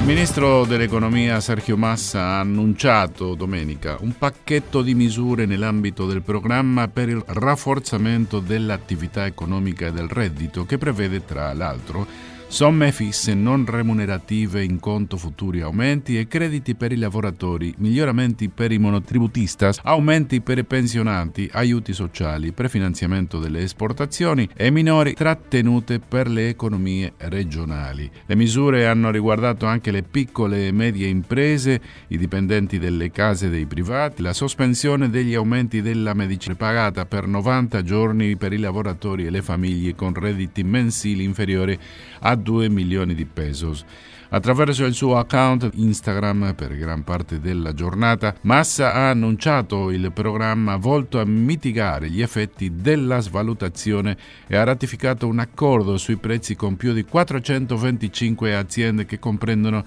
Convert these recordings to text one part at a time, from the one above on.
ministro dell'economia Sergio Massa ha annunciato domenica un pacchetto di misure nell'ambito del programma per il rafforzamento dell'attività economica e del reddito, che prevede tra l'altro somme fisse non remunerative in conto futuri aumenti e crediti per i lavoratori, miglioramenti per i monotributistas, aumenti per i pensionati, aiuti sociali, prefinanziamento delle esportazioni e minori trattenute per le economie regionali. Le misure hanno riguardato anche le piccole e medie imprese, i dipendenti delle case dei privati, la sospensione degli aumenti della medicina pagata per 90 giorni per i lavoratori e le famiglie con redditi mensili inferiori a 2 milioni di pesos. Attraverso il suo account Instagram per gran parte della giornata, Massa ha annunciato il programma volto a mitigare gli effetti della svalutazione e ha ratificato un accordo sui prezzi con più di 425 aziende che comprendono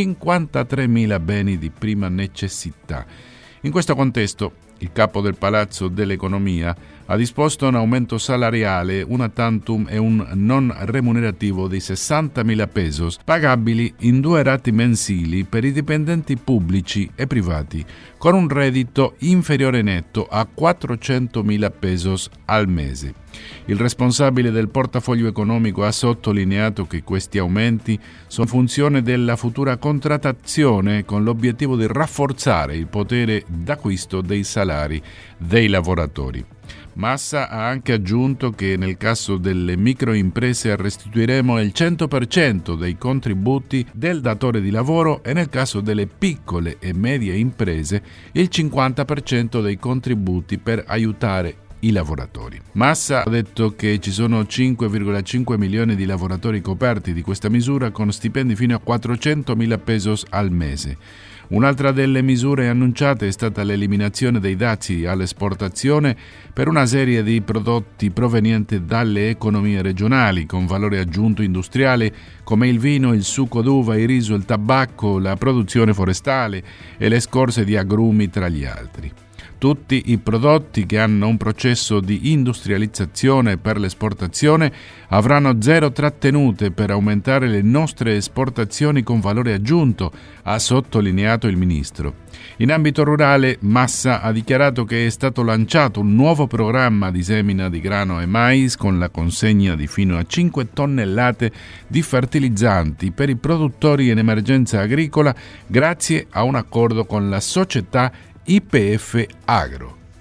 53.000 beni di prima necessità. In questo contesto, il capo del Palazzo dell'Economia ha disposto un aumento salariale una tantum e un non remunerativo di 60.000 pesos, pagabili in 2 rate mensili per i dipendenti pubblici e privati, con un reddito inferiore netto a 400.000 pesos al mese. Il responsabile del portafoglio economico ha sottolineato che questi aumenti sono funzione della futura contrattazione con l'obiettivo di rafforzare il potere d'acquisto dei salari dei lavoratori. Massa ha anche aggiunto che nel caso delle microimprese restituiremo il 100% dei contributi del datore di lavoro e nel caso delle piccole e medie imprese il 50% dei contributi per aiutare i lavoratori. Massa ha detto che ci sono 5,5 milioni di lavoratori coperti di questa misura con stipendi fino a 400.000 pesos al mese. Un'altra delle misure annunciate è stata l'eliminazione dei dazi all'esportazione per una serie di prodotti provenienti dalle economie regionali con valore aggiunto industriale come il vino, il succo d'uva, il riso, il tabacco, la produzione forestale e le scorze di agrumi tra gli altri. Tutti i prodotti che hanno un processo di industrializzazione per l'esportazione avranno 0 trattenute per aumentare le nostre esportazioni con valore aggiunto, ha sottolineato il ministro. In ambito rurale, Massa ha dichiarato che è stato lanciato un nuovo programma di semina di grano e mais con la consegna di fino a 5 tonnellate di fertilizzanti per i produttori in emergenza agricola grazie a un accordo con la società YPF Agro.